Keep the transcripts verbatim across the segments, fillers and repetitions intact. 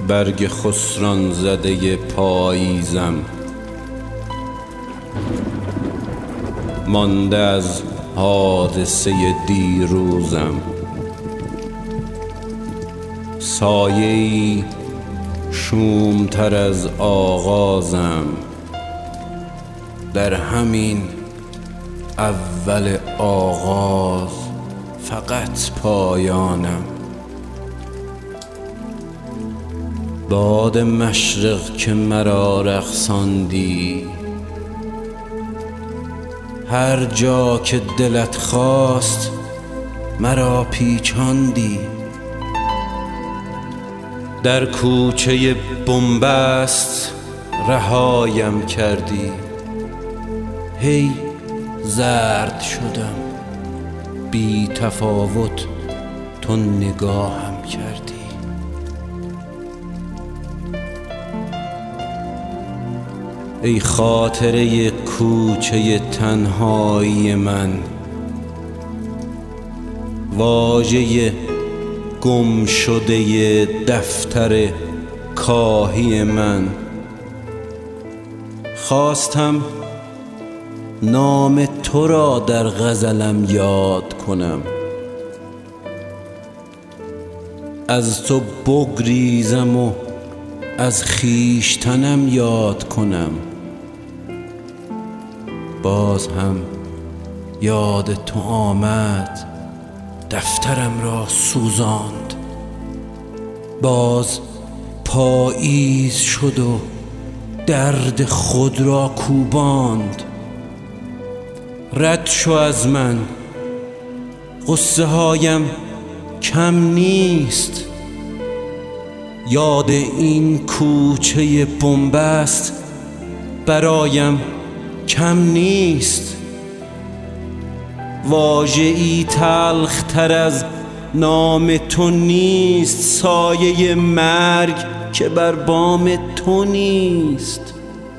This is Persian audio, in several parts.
برگ خسران زده پاییزم، مانده از حادثه دیروزم. سایه‌ای شومتر از آغازم، در همین اول آغاز فقط پایانم. باد مشرق که مرا رقصاندی، هر جا که دلت خواست مرا پیچاندی. در کوچه بنبست رهایم کردی، هی زرد شدم، بی تفاوت تو نگاهم کردی. ای خاطره کوچه تنهایی من، واژه گم شده دفتر کاهی من. خواستم نام تو را در غزلم یاد کنم، از تو بگریزم و از خویشتنم یاد کنم. باز هم یاد تو آمد، دفترم را سوزاند. باز پاییز شد و درد خود را کوباند. رد شو از من، قصه هایم کم نیست. یاد این کوچه بنبست برایم کم نیست. واژه‌ای تلخ تر از نام تو نیست، سایه مرگ که بر بام تو نیست.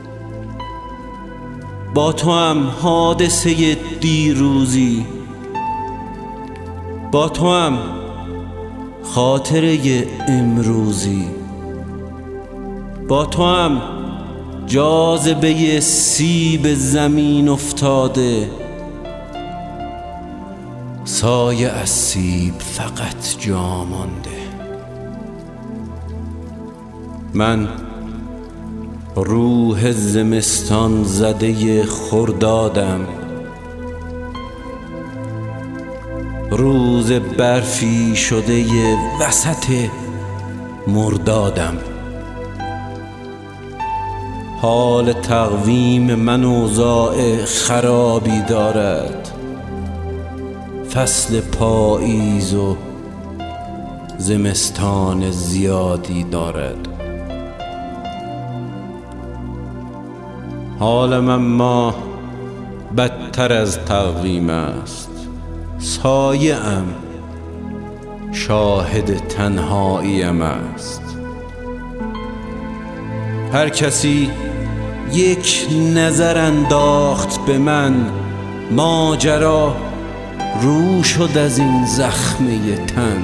با تو هم حادثه دیروزی، با تو هم خاطره امروزی، با تو هم جاذبه سیب زمین افتاده. سایه از سیب فقط جا مانده. من روح زمستان زده خردادم، روز برفی شده وسط مردادم. حال تقویم من اوضاع خرابی دارد، فصل پاییز و زمستان زیادی دارد. حالم اما بدتر از تقویم است. سایه ام، شاهد تنهاییم است. هر کسی یک نظر انداخت به من، ماجرا رو شد از این زخمه تن.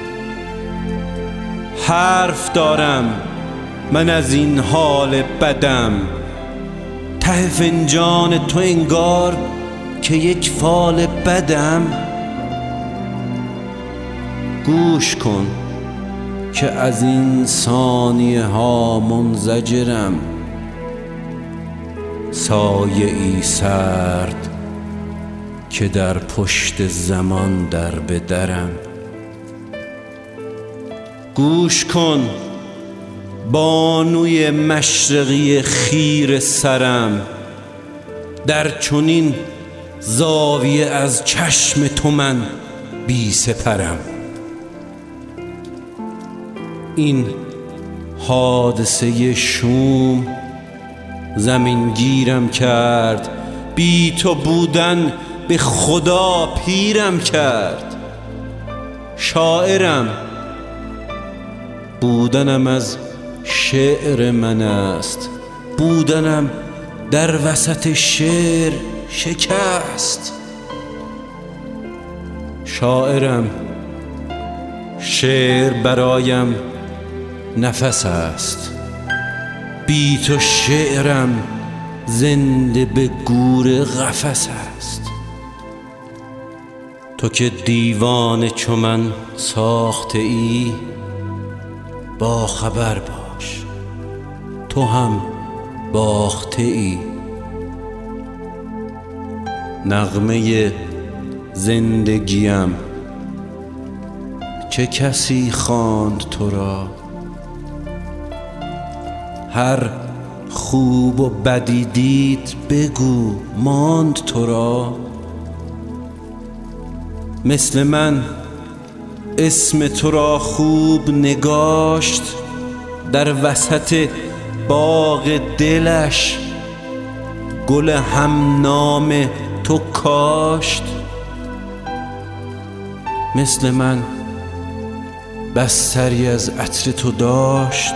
حرف دارم من از این حال بدم، ته فنجان تو انگار که یک فال بدم. گوش کن که از این ثانیه ها منزجرم، سایه ای سرد که در پشت زمان در بدرم. گوش کن بانوی مشرقی خیر سرم، در چنین زاویه از چشم تو من بی سپرم. این حادثه شوم زمین گیرم کرد، بی تو بودن به خدا پیرم کرد. شاعرم، بودنم از شعر من است، بودنم در وسط شعر شکست. شاعرم، شعر برایم نفس است. بی تو شعرم زنده به گور قفس است. تو که دیوانه چو من ساخته ای، با خبر باش تو هم باخته ای. نغمه زندگیم چه کسی خواند تو را؟ هر خوب و بدی دید بگو ماند تو را؟ مثل من اسم تو را خوب نگاشت، در وسط باغ دلش گل هم نام تو کاشت. مثل من بستری از عطر تو داشت،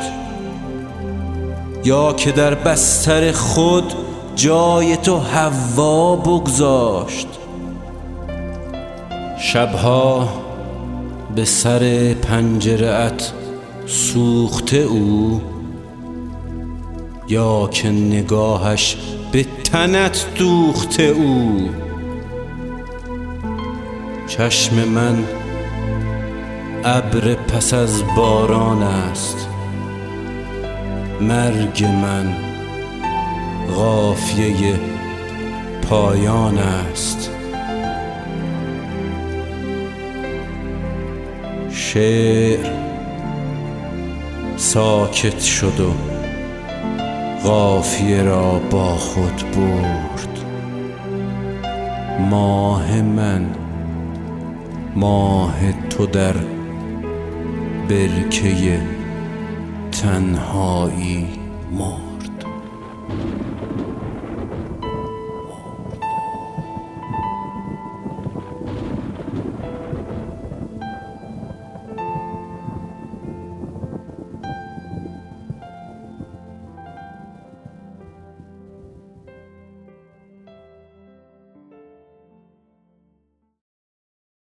یا که در بستر خود جای تو حوا بگذاشت. شبها به سر پنجره ات سوخته او، یا که نگاهش به تنت دوخته او. چشم من ابر پس از باران است، مرگ من قافیه پایان است. شعر ساکت شد و قافیه را با خود برد. ماه من ماه تو در برکه تنهایی مرد.